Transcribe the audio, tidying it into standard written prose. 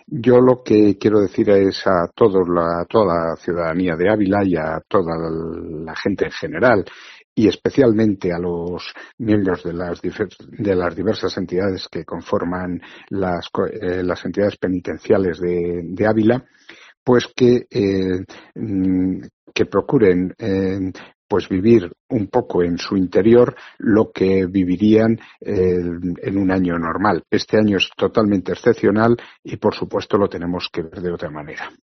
Yo lo que quiero decir es a toda la ciudadanía de Ávila y a toda la gente en general, y especialmente a los miembros de las diversas entidades que conforman las entidades penitenciales de Ávila, pues que procuren pues vivir un poco en su interior lo que vivirían en un año normal. Este año es totalmente excepcional y, por supuesto, lo tenemos que ver de otra manera.